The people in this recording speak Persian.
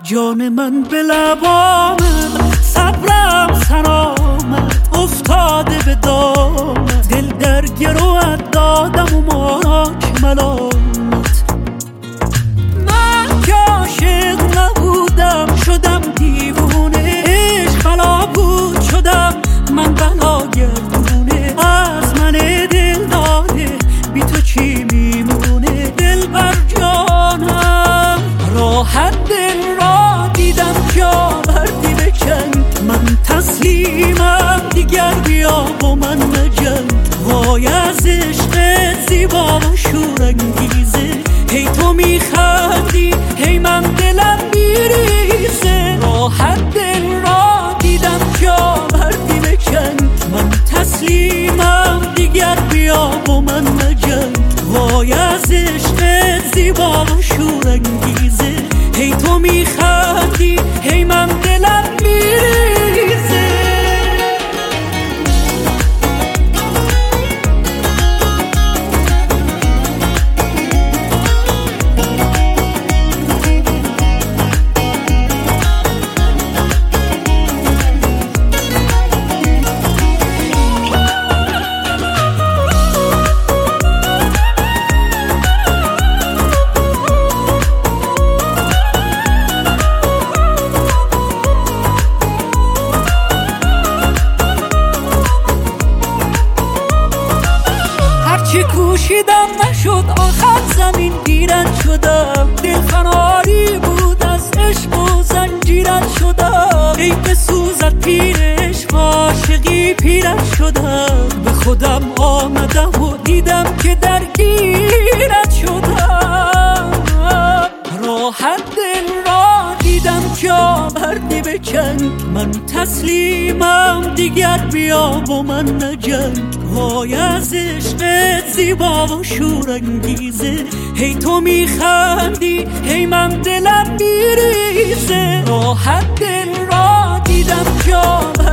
جان من به لبامت، صبرم سرآمد افتاده به دامت، دل در گروت دادم و ماراک ملامت. من که عاشق نبودم شدم دیوونه، عشق بلا بود شدم من بلا گردونه. از من دل داده بی تو چی میمونه؟ دل بر جانم راحت دل را دیدم جا بردی بکن. من تسلیمم دیگر بیا با من مجنگ. وای از عشقت زیبا و شورانگیزه، هی تو میخندی هی من دلم میریزه. راحت دل را دیدم جا بردی بکن. من تسلیمم دیگر بیا با من مجنگ. وای از عشقت زیبا و شورانگیزه، هی تو میخندی هی من دلم میریزه. چی کوشیدم نشد آخر زمین گیرت شدم. دل فناری بود از عشق و زنجیرت شدم. ای بسوزد پیرش عاشقی پیرت شدم. به خودم آمدم و دیدم که درگیرت شدم. راحت دل را دیدم جا بردی بکن. من تسلیمم دیگر بیا با من نجنگ. وای از عشقت زیبا و شورانگیزه، هی تو میخندی هی من دلم میریزه. راحت دل را دیدم جا